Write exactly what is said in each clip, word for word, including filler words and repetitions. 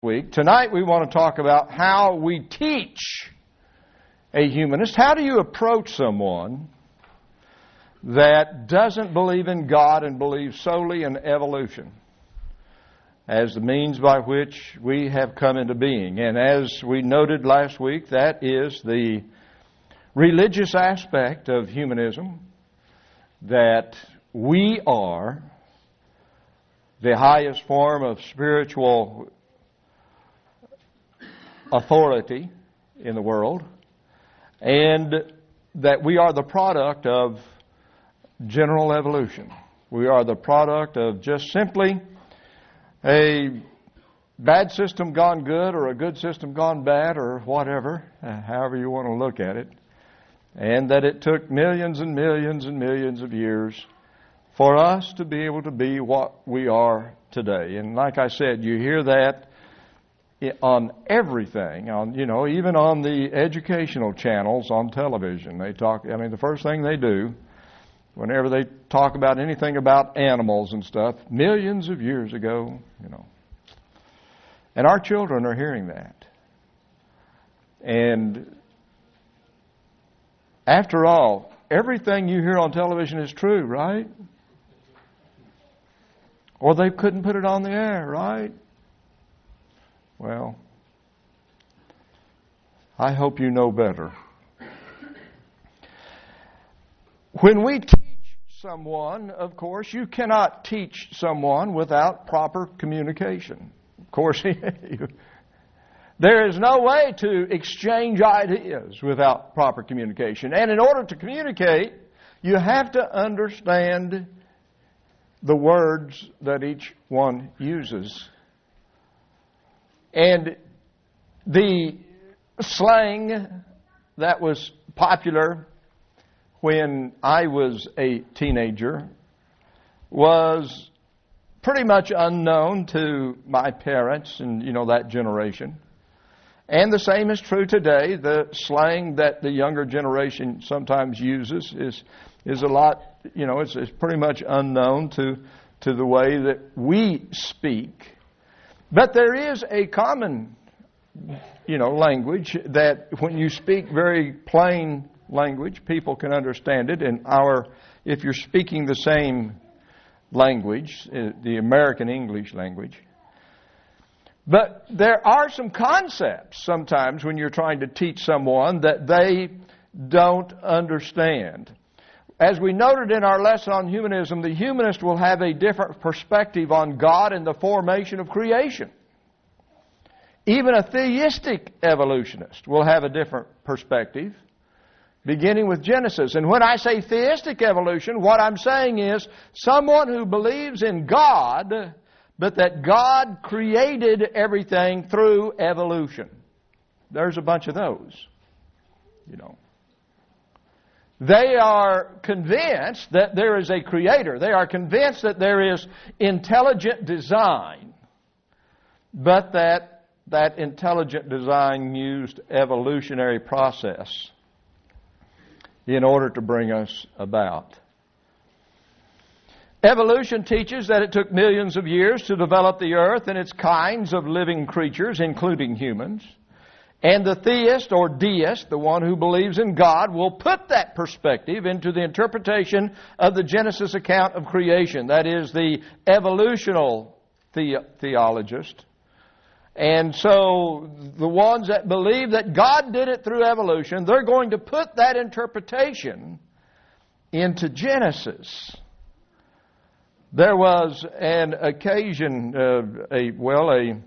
week. Tonight we want to talk about how we teach a humanist. How do you approach someone that doesn't believe in God and believes solely in evolution as the means by which we have come into being? And as we noted last week, that is the religious aspect of humanism, that we are the highest form of spiritual authority in the world, and that we are the product of general evolution. We are the product of just simply a bad system gone good, or a good system gone bad, or whatever, uh, however you want to look at it. And that it took millions and millions and millions of years for us to be able to be what we are today. And like I said, you hear that on everything, on you know, even on the educational channels on television. They talk, I mean, the first thing they do whenever they talk about anything about animals and stuff, millions of years ago, you know. And our children are hearing that. And after all, everything you hear on television is true, right? Or they couldn't put it on the air, right? Well, I hope you know better. When we teach someone, of course, you cannot teach someone without proper communication. Of course, there is no way to exchange ideas without proper communication. And in order to communicate, you have to understand the words that each one uses. And the slang that was popular when I was a teenager was pretty much unknown to my parents and, you know, that generation. And the same is true today. The slang that the younger generation sometimes uses is is a lot, you know, it's, it's pretty much unknown to to the way that we speak. But there is a common, you know, language that when you speak very plain language, people can understand it. And our, if you're speaking the same language, the American English language. But there are some concepts sometimes when you're trying to teach someone that they don't understand. As we noted in our lesson on humanism, the humanist will have a different perspective on God and the formation of creation. Even a theistic evolutionist will have a different perspective, beginning with Genesis. And when I say theistic evolution, what I'm saying is someone who believes in God, but that God created everything through evolution. There's a bunch of those, you know. They are convinced that there is a creator. They are convinced that there is intelligent design, but that that intelligent design used evolutionary process in order to bring us about. Evolution teaches that it took millions of years to develop the earth and its kinds of living creatures, including humans. And the theist or deist, the one who believes in God, will put that perspective into the interpretation of the Genesis account of creation. That is, the evolutional the- theologist. And so the ones that believe that God did it through evolution, they're going to put that interpretation into Genesis. There was an occasion, uh, a well, a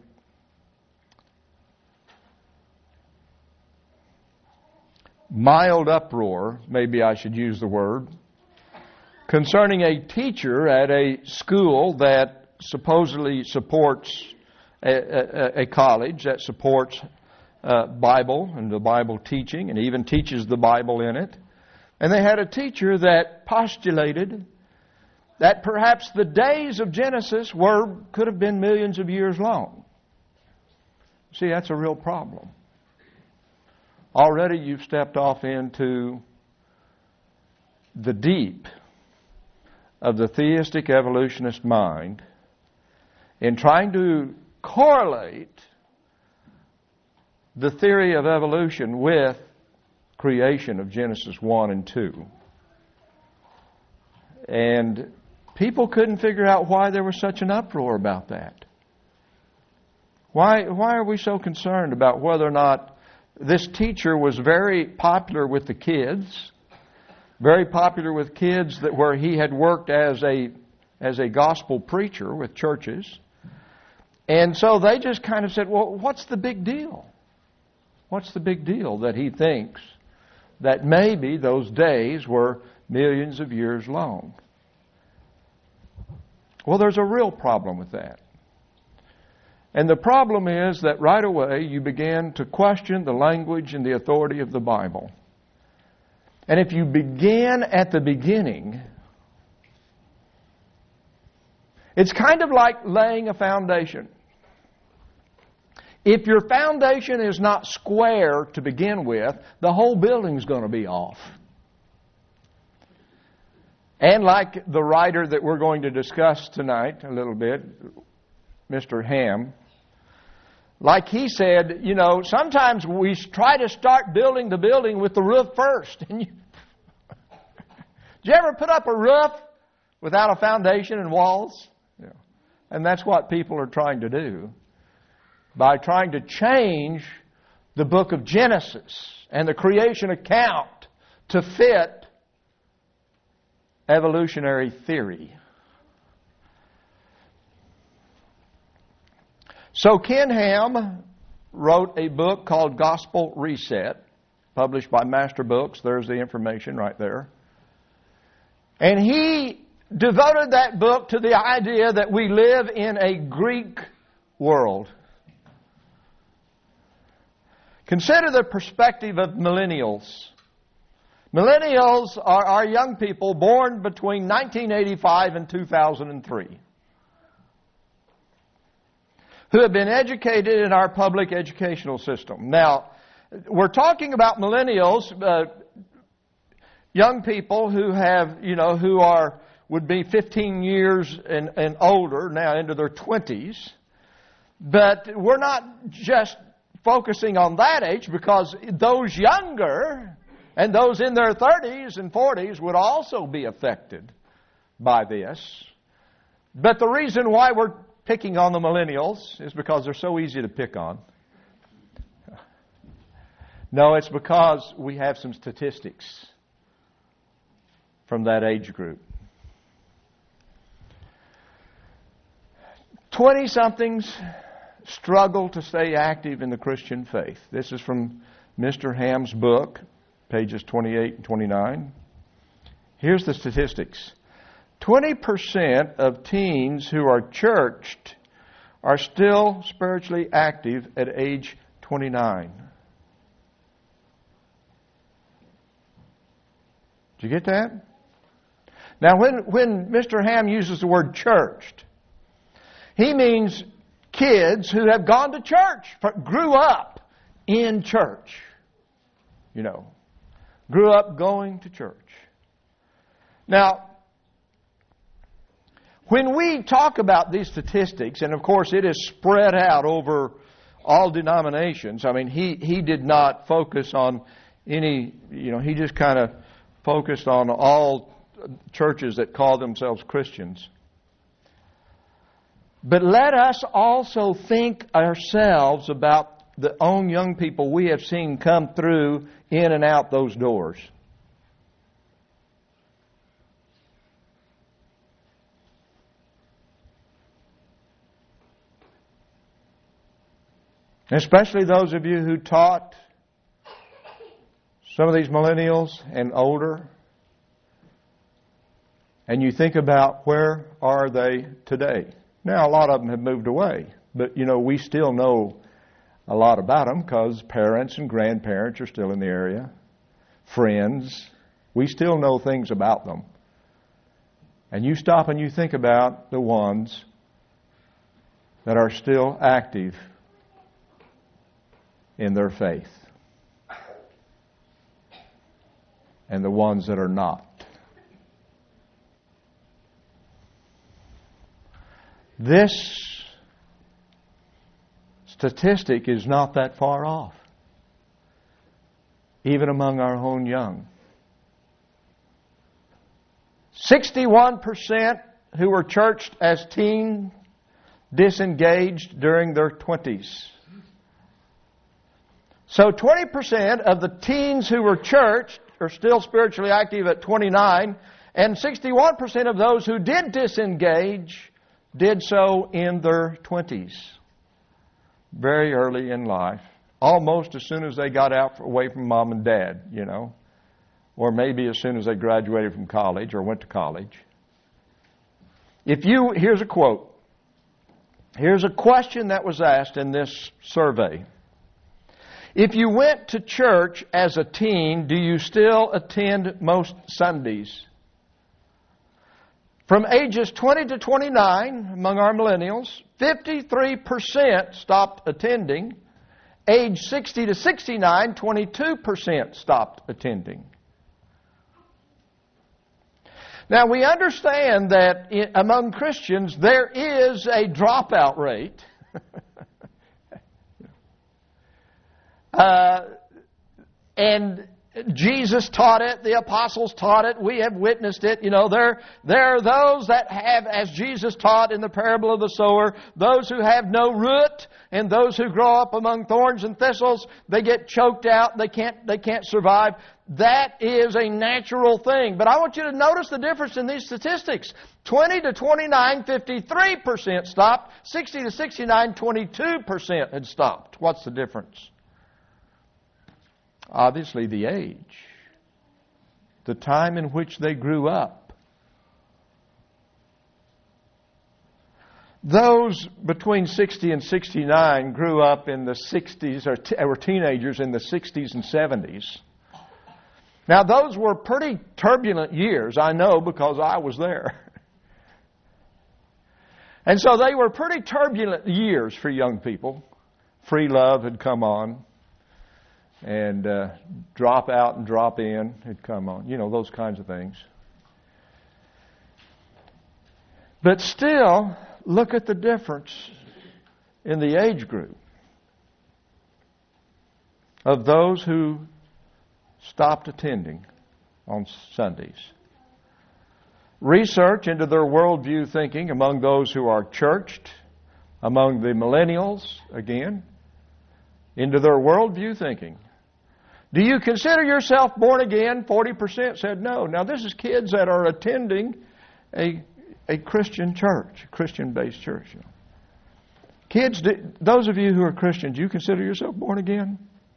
mild uproar, maybe I should use the word, concerning a teacher at a school that supposedly supports a, a, a college that supports uh, Bible and the Bible teaching and even teaches the Bible in it. And they had a teacher that postulated that perhaps the days of Genesis were could have been millions of years long. See, that's a real problem. Already you've stepped off into the deep of the theistic evolutionist mind in trying to correlate the theory of evolution with creation of Genesis one and two. And people couldn't figure out why there was such an uproar about that. Why, why are we so concerned about whether or not this teacher was very popular with the kids, very popular with kids that where he had worked as a as a gospel preacher with churches. And so they just kind of said, well, what's the big deal? What's the big deal that he thinks that maybe those days were millions of years long? Well, there's a real problem with that. And the problem is that right away you begin to question the language and the authority of the Bible. And if you begin at the beginning, it's kind of like laying a foundation. If your foundation is not square to begin with, the whole building's going to be off. And like the writer that we're going to discuss tonight a little bit, Mister Ham, like he said, you know, sometimes we try to start building the building with the roof first. And you, did you ever put up a roof without a foundation and walls? Yeah. And that's what people are trying to do by trying to change the book of Genesis and the creation account to fit evolutionary theory. So Ken Ham wrote a book called Gospel Reset, published by Master Books. There's the information right there. And he devoted that book to the idea that we live in a Greek world. Consider the perspective of millennials. Millennials are our young people born between nineteen eighty-five and two thousand three, who have been educated in our public educational system. Now, we're talking about millennials, uh, young people who have, you know, who are would be fifteen years and, and older, now into their twenties. But we're not just focusing on that age, because those younger and those in their thirties and forties would also be affected by this. But the reason why we're picking on the millennials is because they're so easy to pick on. No, it's because we have some statistics from that age group. Twenty-somethings struggle to stay active in the Christian faith. This is from Mister Ham's book, pages twenty-eight and twenty-nine. Here's the statistics. twenty percent of teens who are churched are still spiritually active at age twenty-nine. Did you get that? Now, when, when Mister Ham uses the word churched, he means kids who have gone to church, grew up in church, you know, grew up going to church. Now, when we talk about these statistics, and of course it is spread out over all denominations, I mean, he, he did not focus on any, you know, he just kind of focused on all churches that call themselves Christians. But let us also think ourselves about the own young people we have seen come through in and out those doors. Especially those of you who taught some of these millennials and older. And you think about, where are they today? Now, a lot of them have moved away. But, you know, we still know a lot about them because parents and grandparents are still in the area. Friends. We still know things about them. And you stop and you think about the ones that are still active in their faith. And the ones that are not. This statistic is not that far off. even among our own young. sixty-one percent who were churched as teens disengaged during their twenties. So twenty percent of the teens who were churched are still spiritually active at twenty-nine, and sixty-one percent of those who did disengage did so in their twenties. Very early in life. Almost as soon as they got out away from mom and dad, you know. Or maybe as soon as they graduated from college or went to college. If you, here's a quote. Here's a question that was asked in this survey. If you went to church as a teen, do you still attend most Sundays? From ages twenty to twenty-nine, among our millennials, fifty-three percent stopped attending. Age sixty to sixty-nine, twenty-two percent stopped attending. Now, we understand that in, among Christians, there is a dropout rate. uh, and Jesus taught it, the apostles taught it, we have witnessed it. You know, there, there are those that have, as Jesus taught in the parable of the sower, those who have no root and those who grow up among thorns and thistles, they get choked out, they can't, they can't survive. That is a natural thing. But I want you to notice the difference in these statistics. twenty to twenty-nine, fifty-three percent stopped. sixty to sixty-nine, twenty-two percent had stopped. What's the difference? Obviously the age. The time in which they grew up. Those between sixty and sixty-nine grew up in the sixties, or t- were teenagers in the sixties and seventies. Now, those were pretty turbulent years, I know, because I was there. And so they were pretty turbulent years for young people. Free love had come on. And uh, drop out and drop in had come on. You know, those kinds of things. But still, look at the difference in the age group of those who stopped attending on Sundays. Research into their worldview thinking among those who are churched, among the millennials, again, into their worldview thinking. Do you consider yourself born again? forty percent said no. Now, this is kids that are attending a, a Christian church, a Christian-based church. Kids, those of you who are Christians, do you consider yourself born again?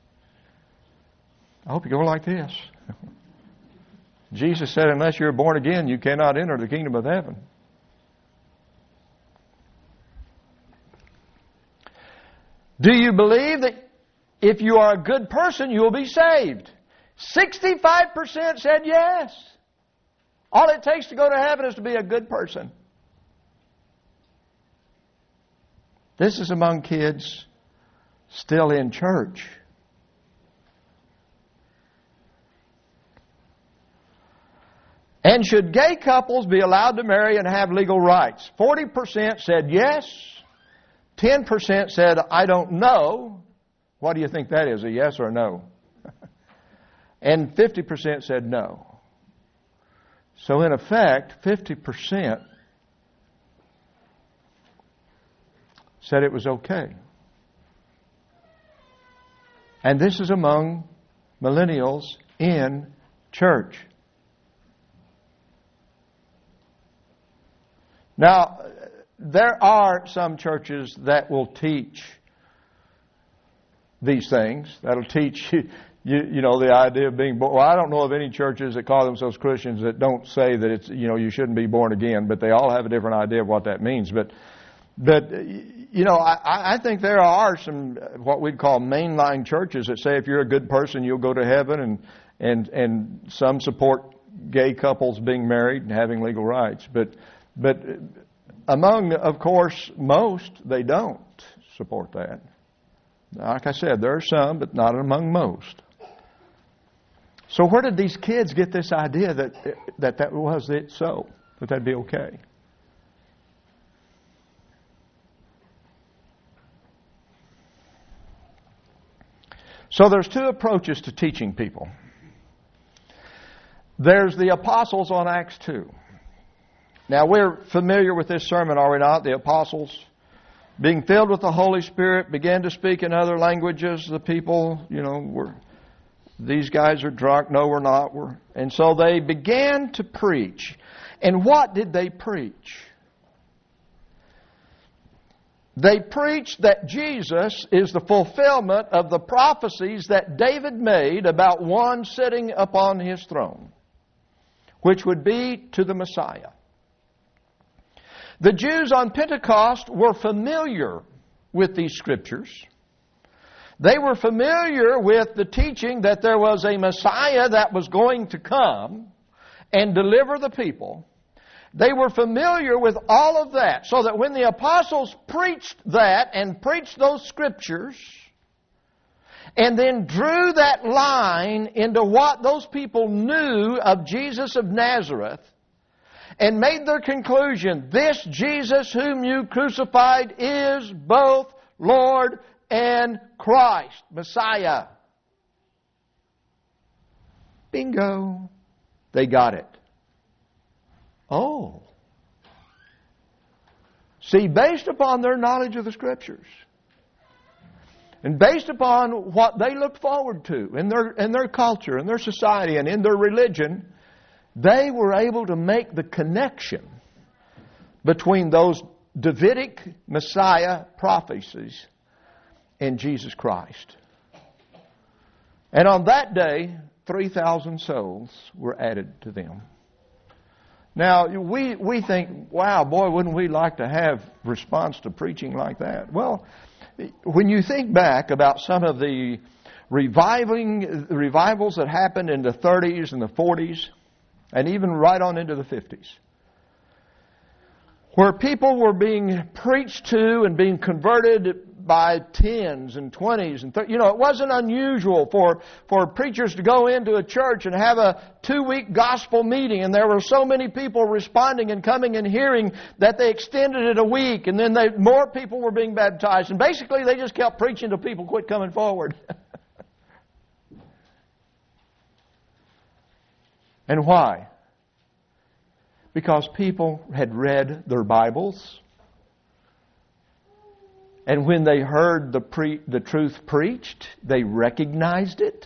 I hope you go like this. Jesus said, unless you're born again, you cannot enter the kingdom of heaven. Do you believe that if you are a good person, you will be saved? sixty-five percent said yes. All it takes to go to heaven is to be a good person. This is among kids still in church. And should gay couples be allowed to marry and have legal rights? forty percent said yes. ten percent said, I don't know. What do you think that is, a yes or a no? And fifty percent said no. So in effect, fifty percent said it was okay. And this is among millennials in church. Now, there are some churches that will teach these things. That'll teach you, you, you know, the idea of being born. Well, I don't know of any churches that call themselves Christians that don't say that it's, you know, you shouldn't be born again, but they all have a different idea of what that means. But, but you know, I, I think there are some what we'd call mainline churches that say if you're a good person, you'll go to heaven, and and and some support gay couples being married and having legal rights, but. But among, of course, most, they don't support that. Like I said, there are some, but not among most. So where did these kids get this idea that that, that was it so, that that'd be okay? So there's two approaches to teaching people. There's the apostles on Acts two. Now, we're familiar with this sermon, are we not? The apostles, being filled with the Holy Spirit, began to speak in other languages. The people, you know, were, these guys are drunk. No, we're not. We're, and so they began to preach. And what did they preach? They preached that Jesus is the fulfillment of the prophecies that David made about one sitting upon his throne, which would be to the Messiah. The Jews on Pentecost were familiar with these scriptures. They were familiar with the teaching that there was a Messiah that was going to come and deliver the people. They were familiar with all of that, so that when the apostles preached that and preached those scriptures, and then drew that line into what those people knew of Jesus of Nazareth, and made their conclusion, this Jesus whom you crucified is both Lord and Christ, Messiah. Bingo. They got it. Oh. See, based upon their knowledge of the Scriptures, and based upon what they looked forward to in their, in their culture, in their society, and in their religion, they were able to make the connection between those Davidic Messiah prophecies and Jesus Christ. And on that day, three thousand souls were added to them. Now, we, we think, wow, boy, wouldn't we like to have response to preaching like that? Well, when you think back about some of the reviving revivals that happened in the thirties and the forties, and even right on into the fifties, where people were being preached to and being converted by tens and twenties and thirties. You know, it wasn't unusual for, for preachers to go into a church and have a two-week gospel meeting, and there were so many people responding and coming and hearing that they extended it a week, and then they, more people were being baptized. And basically, they just kept preaching till people quit coming forward. And why? Because people had read their Bibles, and when they heard the pre- the truth preached, they recognized it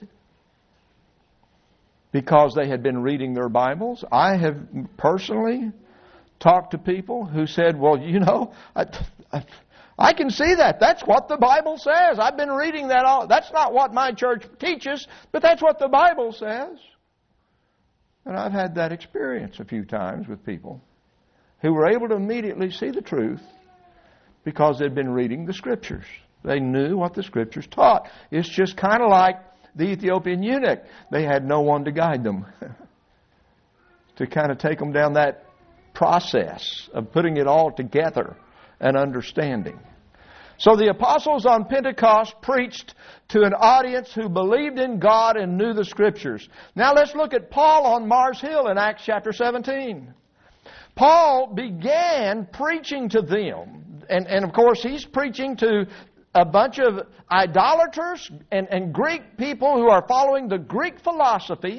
because they had been reading their Bibles. I have personally talked to people who said, well, you know, I, I, I can see that. That's what the Bible says. I've been reading that all. That's not what my church teaches, but that's what the Bible says. And I've had that experience a few times with people who were able to immediately see the truth because they'd been reading the Scriptures. They knew what the Scriptures taught. It's just kind of like the Ethiopian eunuch. They had no one to guide them to kind of take them down that process of putting it all together and understanding. So the apostles on Pentecost preached to an audience who believed in God and knew the Scriptures. Now let's look at Paul on Mars Hill in Acts chapter seventeen. Paul began preaching to them. And, and of course, he's preaching to a bunch of idolaters and, and Greek people who are following the Greek philosophy.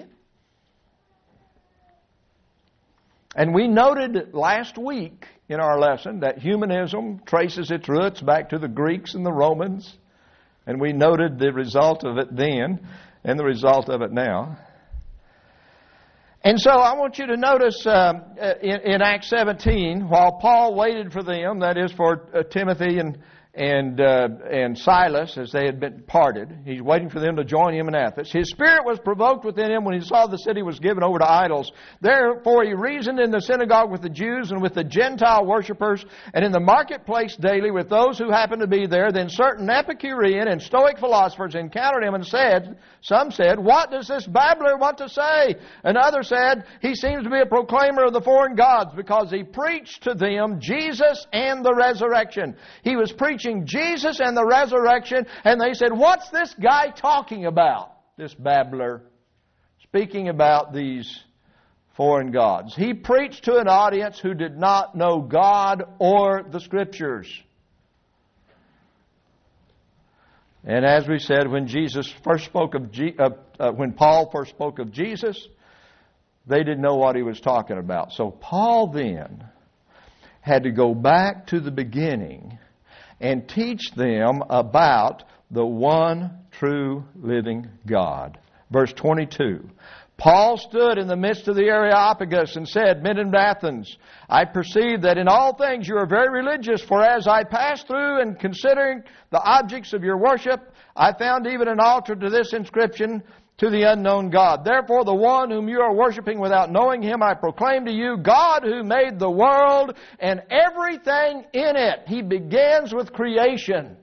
And we noted last week in our lesson that humanism traces its roots back to the Greeks and the Romans. And we noted the result of it then and the result of it now. And so I want you to notice um, in, in Acts seventeen, while Paul waited for them, that is for uh, Timothy and and uh, and Silas, as they had been parted, he's waiting for them to join him in Athens. His spirit was provoked within him when he saw the city was given over to idols. Therefore he reasoned in the synagogue with the Jews and with the Gentile worshippers, and in the marketplace daily with those who happened to be there. Then certain Epicurean and Stoic philosophers encountered him and said, some said, what does this babbler want to say? And others said, he seems to be a proclaimer of the foreign gods, because he preached to them Jesus and the resurrection. He was preaching Jesus and the resurrection, and they said, what's this guy talking about? This babbler, speaking about these foreign gods. He preached to an audience who did not know God or the Scriptures. And as we said, when Jesus first spoke of Je- uh, uh, when Paul first spoke of Jesus, they didn't know what he was talking about. So Paul then had to go back to the beginning and teach them about the one true living God. Verse twenty-two. Paul stood in the midst of the Areopagus and said, Men of Athens, I perceive that in all things you are very religious, for as I passed through and considering the objects of your worship, I found even an altar to this inscription, to the unknown God. Therefore the one whom you are worshiping without knowing Him, I proclaim to you, God who made the world and everything in it. He begins with creation.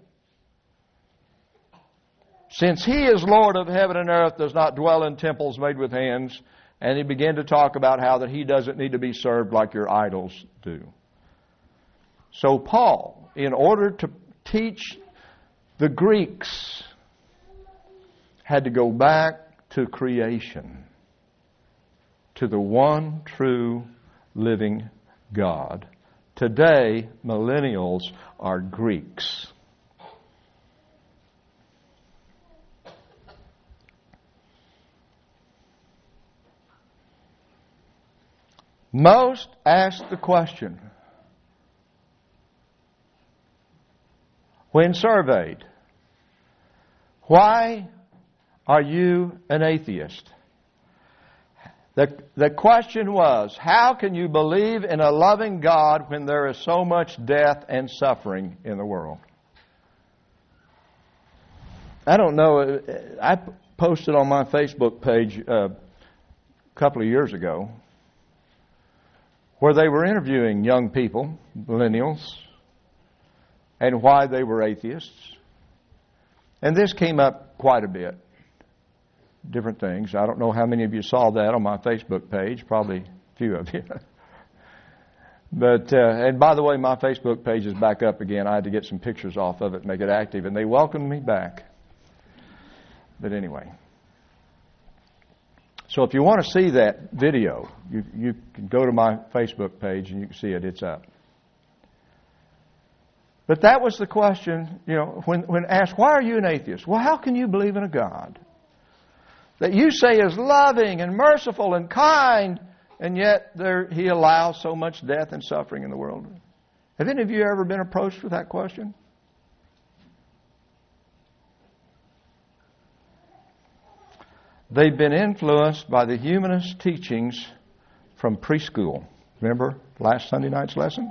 Since He is Lord of heaven and earth, does not dwell in temples made with hands. And he began to talk about how that He doesn't need to be served like your idols do. So Paul, in order to teach the Greeks, had to go back to creation, to the one true living God. Today, millennials are Greeks. Most ask the question, when surveyed, why are you an atheist? The, the question was, how can you believe in a loving God when there is so much death and suffering in the world? I don't know. I posted on my Facebook page uh, a couple of years ago where they were interviewing young people, millennials, and why they were atheists. And this came up quite a bit. Different things. I don't know how many of you saw that on my Facebook page. Probably a few of you. But, uh, and by the way, my Facebook page is back up again. I had to get some pictures off of it and make it active, and they welcomed me back. But anyway. So if you want to see that video, you, you can go to my Facebook page and you can see it. It's up. But that was the question, you know, when, when asked, why are you an atheist? Well, how can you believe in a God that you say is loving and merciful and kind, and yet there, He allows so much death and suffering in the world? Have any of you ever been approached with that question? They've been influenced by the humanist teachings from preschool. Remember last Sunday night's lesson?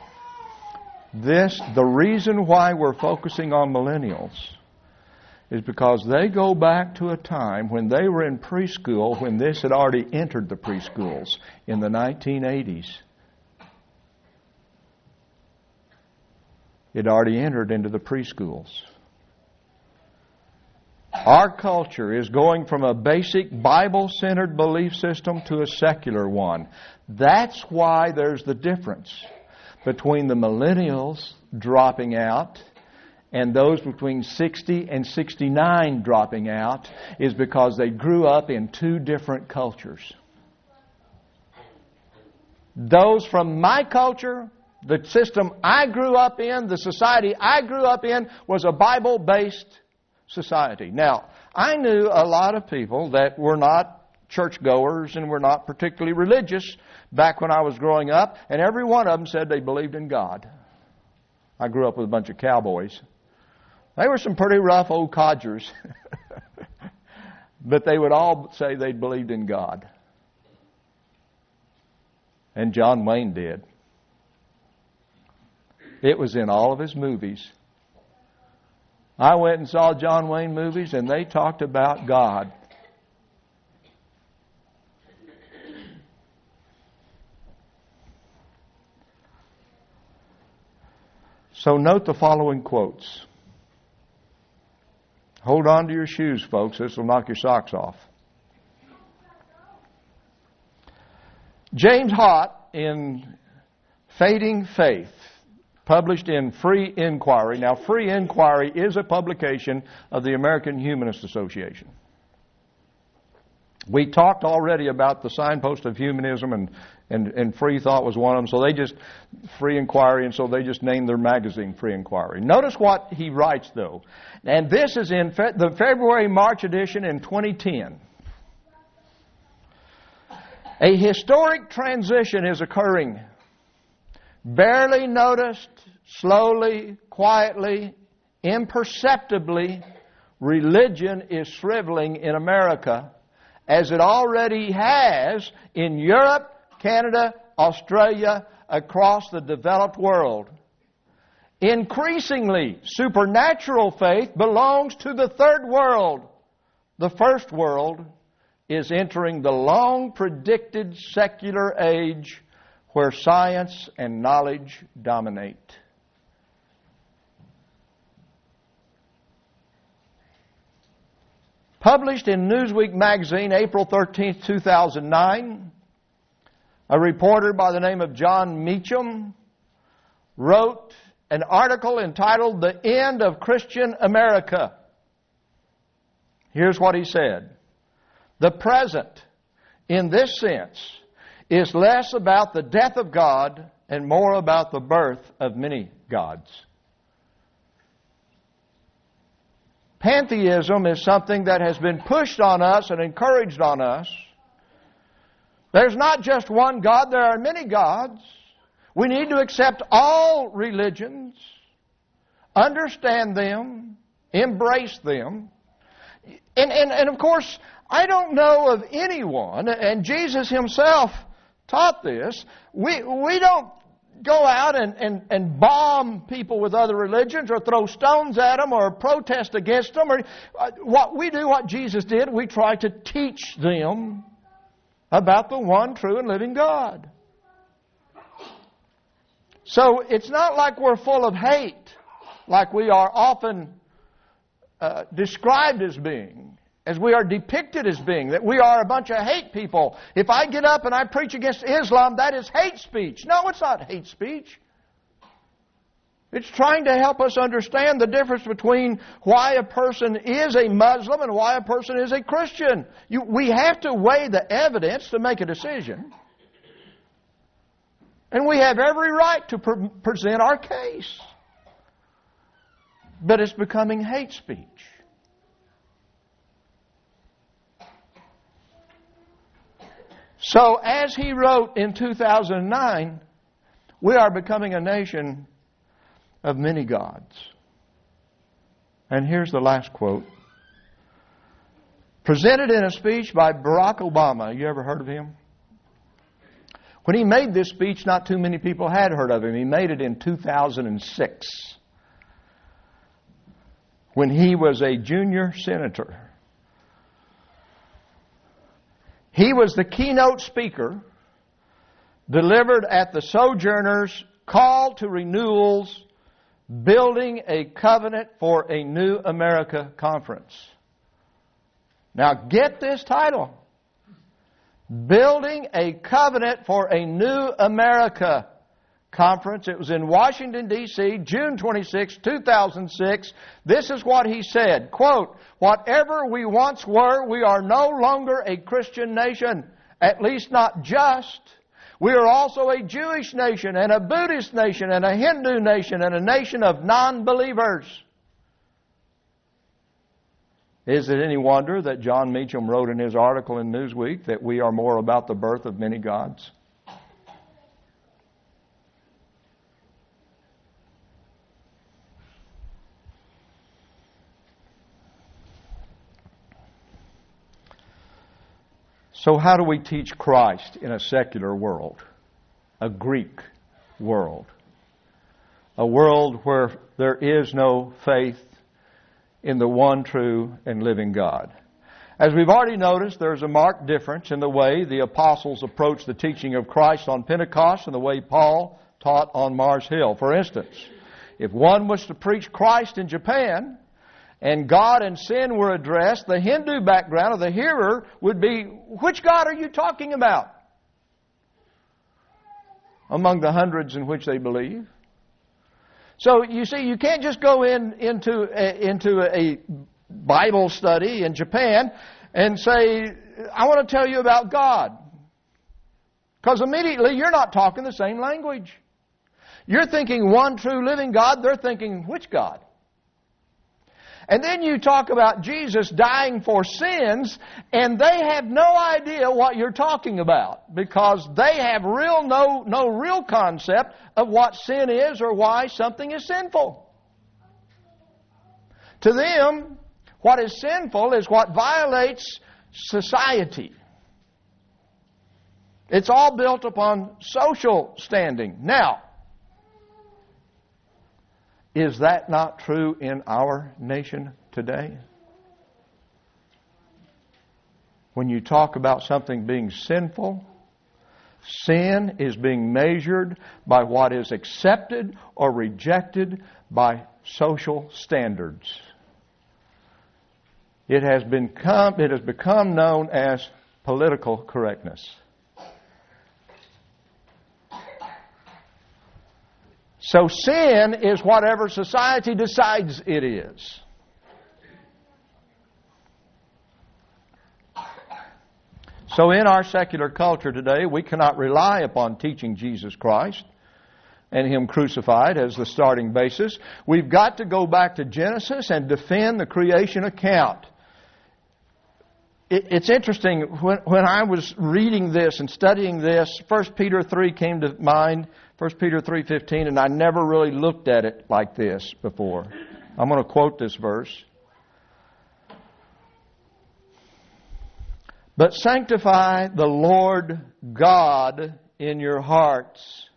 This, the reason why we're focusing on millennials is because they go back to a time when they were in preschool, when this had already entered the preschools in the nineteen eighties. It already entered into the preschools. Our culture is going from a basic Bible-centered belief system to a secular one. That's why there's the difference between the millennials dropping out and those between sixty and sixty-nine dropping out, is because they grew up in two different cultures. Those from my culture, the system I grew up in, the society I grew up in, was a Bible-based society. Now, I knew a lot of people that were not churchgoers and were not particularly religious back when I was growing up, and every one of them said they believed in God. I grew up with a bunch of cowboys. They were some pretty rough old codgers, but they would all say they believed in God. And John Wayne did. It was in all of his movies. I went and saw John Wayne movies, and they talked about God. So note the following quotes. Hold on to your shoes, folks. This will knock your socks off. James Hott, in Fading Faith, published in Free Inquiry. Now, Free Inquiry is a publication of the American Humanist Association. We talked already about the signpost of humanism and, And, and Free Thought was one of them. So they just, Free Inquiry, and so they just named their magazine Free Inquiry. Notice what he writes, though. And this is in fe- the February-March edition in twenty ten. A historic transition is occurring. Barely noticed, slowly, quietly, imperceptibly, religion is shriveling in America, as it already has in Europe, Canada, Australia, across the developed world. Increasingly, supernatural faith belongs to the third world. The first world is entering the long-predicted secular age where science and knowledge dominate. Published in Newsweek magazine, April thirteenth, two thousand nine, a reporter by the name of John Meacham wrote an article entitled "The End of Christian America." Here's what he said. The present, in this sense, is less about the death of God and more about the birth of many gods. Pantheism is something that has been pushed on us and encouraged on us. There's not just one God, there are many gods. We need to accept all religions, understand them, embrace them. And, and, and of course, I don't know of anyone, and Jesus himself taught this, we, we don't go out and, and, and bomb people with other religions or throw stones at them or protest against them. Or what we do, what Jesus did, we try to teach them about the one true and living God. So it's not like we're full of hate, like we are often uh, described as being, as we are depicted as being, that we are a bunch of hate people. If I get up and I preach against Islam, that is hate speech. No, it's not hate speech. It's trying to help us understand the difference between why a person is a Muslim and why a person is a Christian. You, we have to weigh the evidence to make a decision. And we have every right to pre- present our case. But it's becoming hate speech. So, as he wrote in two thousand nine, we are becoming a nation of many gods. And here's the last quote. Presented in a speech by Barack Obama. You ever heard of him? When he made this speech, not too many people had heard of him. He made it in two thousand six, when he was a junior senator. He was the keynote speaker delivered at the Sojourners' Call to Renewal's Building a Covenant for a New America conference. Now get this title. Building a Covenant for a New America conference. It was in Washington, D C, June twenty-sixth, two thousand six. This is what he said, quote, "Whatever we once were, we are no longer a Christian nation, at least not just. We are also a Jewish nation and a Buddhist nation and a Hindu nation and a nation of non-believers." Is it any wonder that John Meacham wrote in his article in Newsweek that we are more about the birth of many gods? So how do we teach Christ in a secular world, a Greek world, a world where there is no faith in the one true and living God? As we've already noticed, there's a marked difference in the way the apostles approached the teaching of Christ on Pentecost and the way Paul taught on Mars Hill. For instance, if one was to preach Christ in Japan, and God and sin were addressed, the Hindu background of the hearer would be, which God are you talking about? Among the hundreds in which they believe. So you see, you can't just go in into a, into a Bible study in Japan and say, "I want to tell you about God." Because immediately you're not talking the same language. You're thinking one true living God. They're thinking, which God? And then you talk about Jesus dying for sins, and they have no idea what you're talking about, because they have real no, no real concept of what sin is or why something is sinful. To them, what is sinful is what violates society. It's all built upon social standing. Now, is that not true in our nation today? When you talk about something being sinful, sin is being measured by what is accepted or rejected by social standards. It has become, it has become known as political correctness. So sin is whatever society decides it is. So in our secular culture today, we cannot rely upon teaching Jesus Christ and Him crucified as the starting basis. We've got to go back to Genesis and defend the creation account. It's interesting, when, when I was reading this and studying this, First Peter three came to mind, First Peter three fifteen, and I never really looked at it like this before. I'm going to quote this verse. But sanctify the Lord God in your hearts,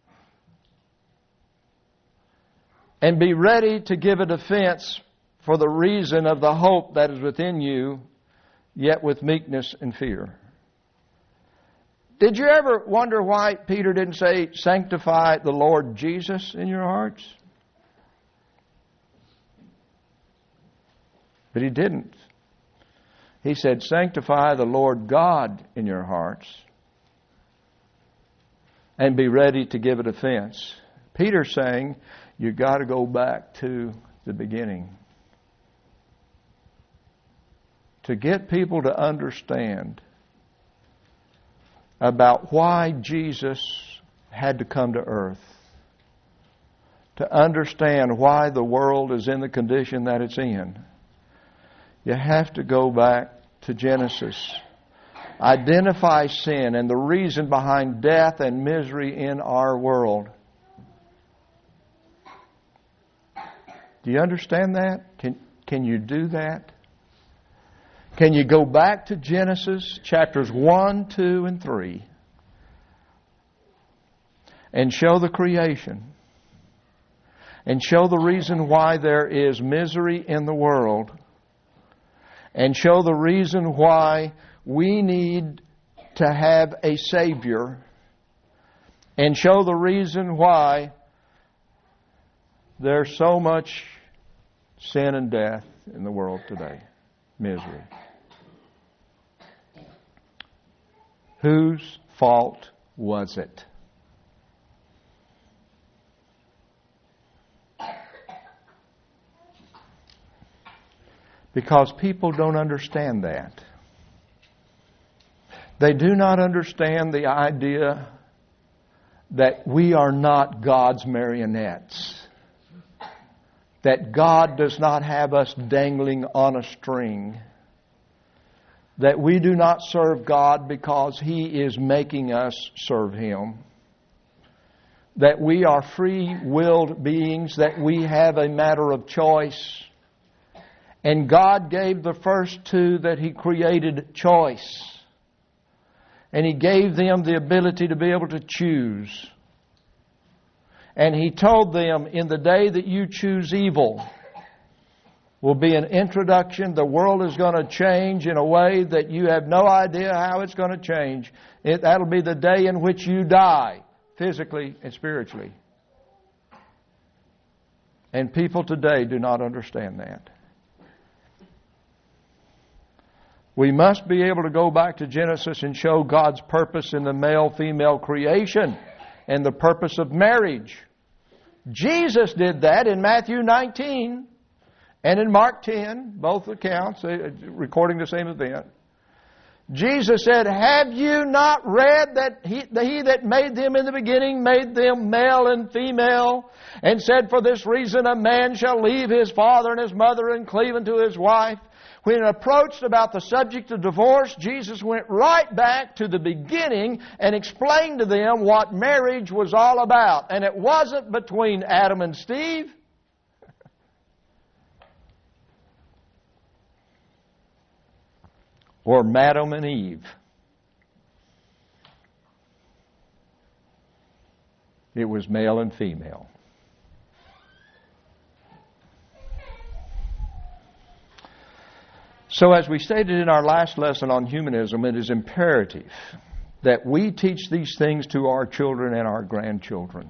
and be ready to give a defense for the reason of the hope that is within you, yet with meekness and fear. Did you ever wonder why Peter didn't say, sanctify the Lord Jesus in your hearts? But he didn't. He said, sanctify the Lord God in your hearts, and be ready to give a defense. Peter's saying, you've got to go back to the beginning. To get people to understand about why Jesus had to come to earth. To understand why the world is in the condition that it's in. You have to go back to Genesis. Identify sin and the reason behind death and misery in our world. Do you understand that? Can, can you do that? Can you go back to Genesis chapters one, two, and three and show the creation and show the reason why there is misery in the world and show the reason why we need to have a Savior and show the reason why there's so much sin and death in the world today? Misery. Whose fault was it? Because people don't understand that. They do not understand the idea that we are not God's marionettes. That God does not have us dangling on a string. That we do not serve God because He is making us serve Him. That we are free-willed beings, that we have a matter of choice. And God gave the first two that He created choice. And He gave them the ability to be able to choose. And He told them, in the day that you choose evil, will be an introduction. The world is going to change in a way that you have no idea how it's going to change. It, that'll be the day in which you die, physically and spiritually. And people today do not understand that. We must be able to go back to Genesis and show God's purpose in the male-female creation and the purpose of marriage. Jesus did that in Matthew nineteen and in Mark ten, both accounts recording the same event. Jesus said, have you not read that he, that he that made them in the beginning made them male and female, and said, for this reason a man shall leave his father and his mother and cleave unto his wife? When approached about the subject of divorce, Jesus went right back to the beginning and explained to them what marriage was all about. And it wasn't between Adam and Steve. Or Madam and Eve. It was male and female. So as we stated in our last lesson on humanism, it is imperative that we teach these things to our children and our grandchildren.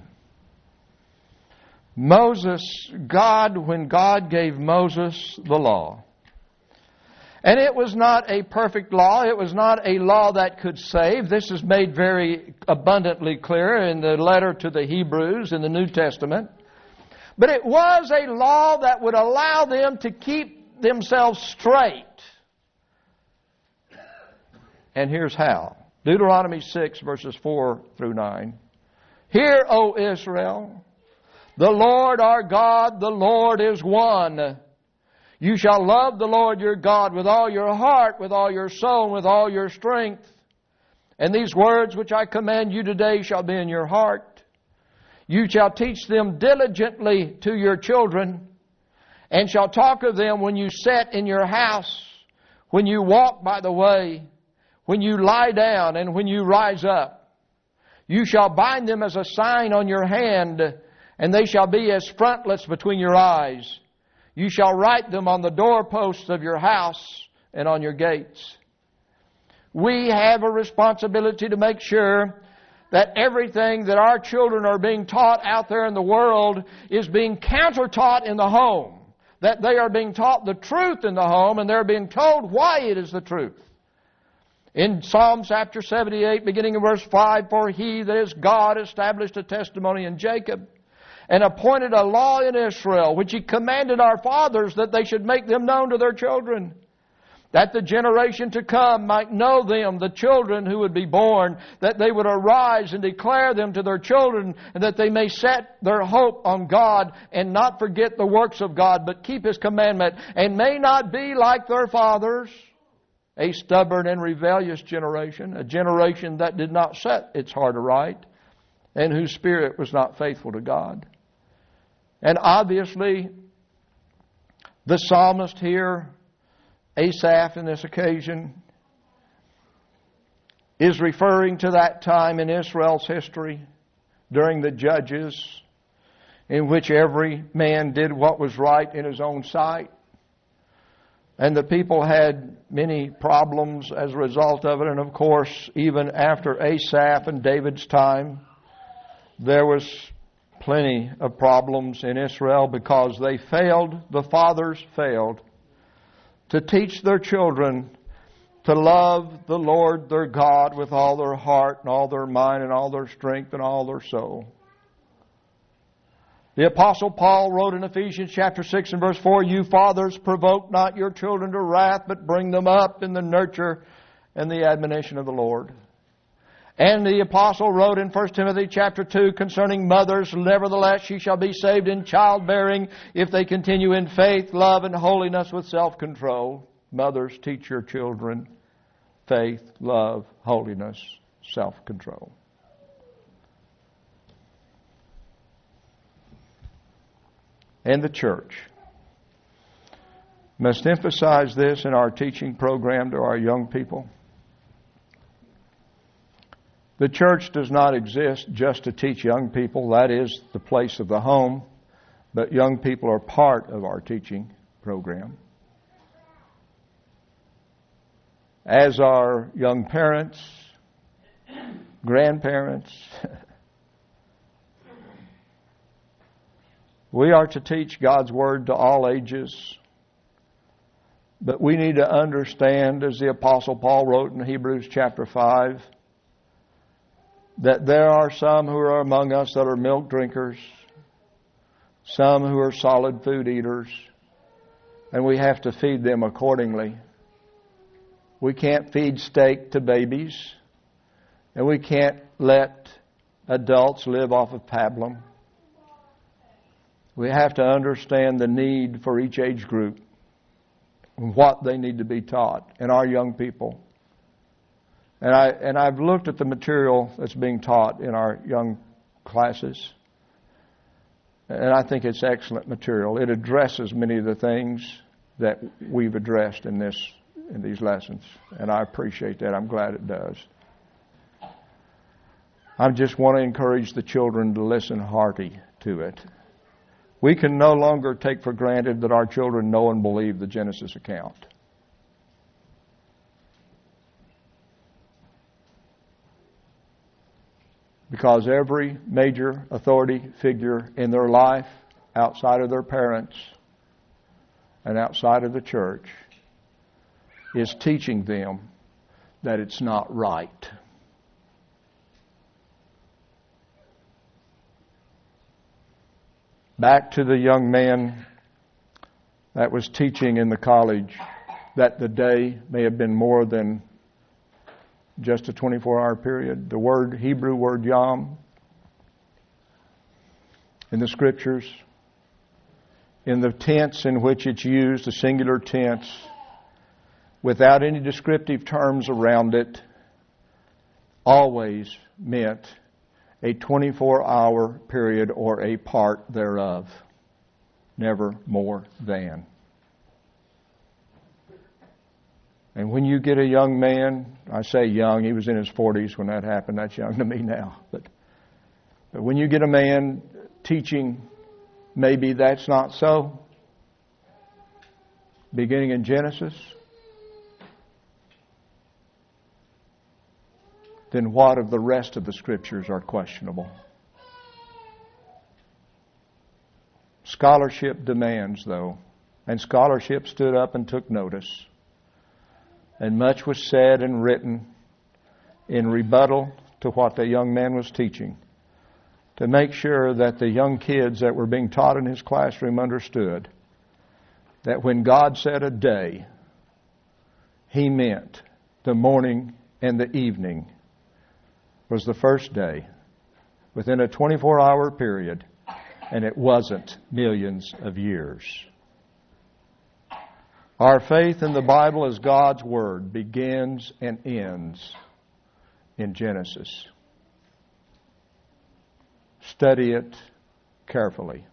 Moses, God, when God gave Moses the law, and it was not a perfect law, it was not a law that could save. This is made very abundantly clear in the letter to the Hebrews in the New Testament. But it was a law that would allow them to keep themselves straight. And here's how. Deuteronomy six, verses four through nine. Hear, O Israel, the Lord our God, the Lord is one. You shall love the Lord your God with all your heart, with all your soul, and with all your strength. And these words which I command you today shall be in your heart. You shall teach them diligently to your children, and shall talk of them when you sit in your house, when you walk by the way, when you lie down, and when you rise up. You shall bind them as a sign on your hand, and they shall be as frontlets between your eyes. You shall write them on the doorposts of your house and on your gates. We have a responsibility to make sure that everything that our children are being taught out there in the world is being counter-taught in the home. That they are being taught the truth in the home, and they're being told why it is the truth. In Psalm chapter seventy-eight, beginning in verse five, for he that is God established a testimony in Jacob, and appointed a law in Israel, which He commanded our fathers that they should make them known to their children, that the generation to come might know them, the children who would be born, that they would arise and declare them to their children, and that they may set their hope on God and not forget the works of God, but keep His commandment, and may not be like their fathers, a stubborn and rebellious generation, a generation that did not set its heart aright, and whose spirit was not faithful to God. And obviously, the psalmist here, Asaph in this occasion, is referring to that time in Israel's history during the Judges, in which every man did what was right in his own sight. And the people had many problems as a result of it. And of course, even after Asaph and David's time, there was plenty of problems in Israel because they failed, the fathers failed, to teach their children to love the Lord their God with all their heart and all their mind and all their strength and all their soul. The Apostle Paul wrote in Ephesians chapter six and verse four, you fathers provoke not your children to wrath, but bring them up in the nurture and the admonition of the Lord. And the Apostle wrote in First Timothy chapter two concerning mothers, nevertheless she shall be saved in childbearing if they continue in faith, love, and holiness with self-control. Mothers, teach your children faith, love, holiness, self-control. And the church must emphasize this in our teaching program to our young people. The church does not exist just to teach young people. That is the place of the home. But young people are part of our teaching program. As are young parents, grandparents. We are to teach God's Word to all ages. But we need to understand, as the Apostle Paul wrote in Hebrews chapter five, that there are some who are among us that are milk drinkers, some who are solid food eaters, and we have to feed them accordingly. We can't feed steak to babies. And we can't let adults live off of pablum. We have to understand the need for each age group and what they need to be taught, and our young people. And I and I've looked at the material that's being taught in our young classes, and I think it's excellent material. It addresses many of the things that we've addressed in this in these lessons, and I appreciate that. I'm glad it does. I just want to encourage the children to listen hearty to it. We can no longer take for granted that our children know and believe the Genesis account. Because every major authority figure in their life, outside of their parents and outside of the church, is teaching them that it's not right. Back to the young man that was teaching in the college that the day may have been more than just a twenty-four hour period. The word, Hebrew word yom, in the Scriptures, in the tense in which it's used, the singular tense, without any descriptive terms around it, always meant a twenty-four hour period or a part thereof. Never more than. And when you get a young man, I say young, he was in his forties when that happened. That's young to me now. But, but when you get a man teaching, maybe that's not so, beginning in Genesis, then what of the rest of the Scriptures are questionable? Scholarship demands, though, and scholarship stood up and took notice, and much was said and written in rebuttal to what the young man was teaching, to make sure that the young kids that were being taught in his classroom understood that when God said a day, He meant the morning and the evening was the first day within a twenty-four hour period, and it wasn't millions of years. Our faith in the Bible as God's Word begins and ends in Genesis. Study it carefully.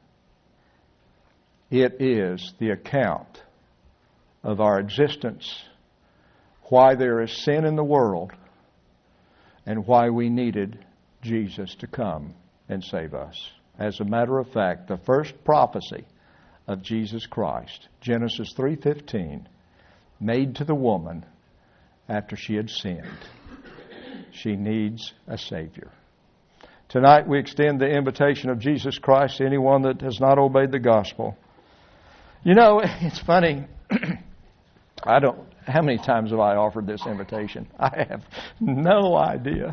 It is the account of our existence, why there is sin in the world, and why we needed Jesus to come and save us. As a matter of fact, the first prophecy of Jesus Christ, Genesis three fifteen, made to the woman after she had sinned. She needs a Savior. Tonight we extend the invitation of Jesus Christ to anyone that has not obeyed the gospel. You know, it's funny. I don't... How many times have I offered this invitation? I have no idea.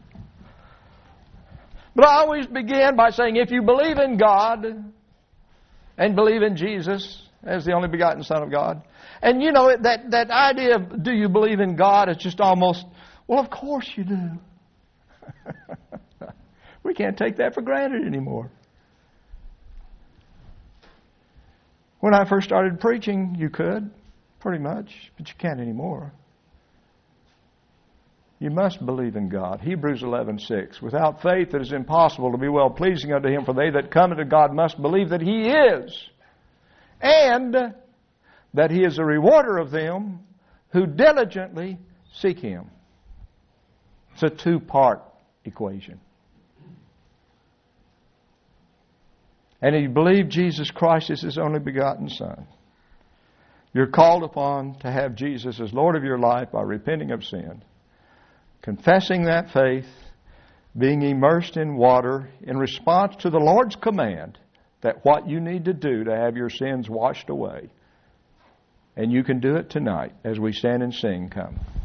But I always begin by saying, if you believe in God and believe in Jesus as the only begotten Son of God, and you know, that, that idea of do you believe in God is just almost, well, of course you do. We can't take that for granted anymore. When I first started preaching, you could. Pretty much, but you can't anymore. You must believe in God. Hebrews eleven six. Without faith it is impossible to be well pleasing unto Him, for they that come unto God must believe that He is, and that He is a rewarder of them who diligently seek Him. It's a two-part equation. And if you believe Jesus Christ is His only begotten Son, you're called upon to have Jesus as Lord of your life by repenting of sin, confessing that faith, being immersed in water in response to the Lord's command that what you need to do to have your sins washed away. And you can do it tonight as we stand and sing, Come.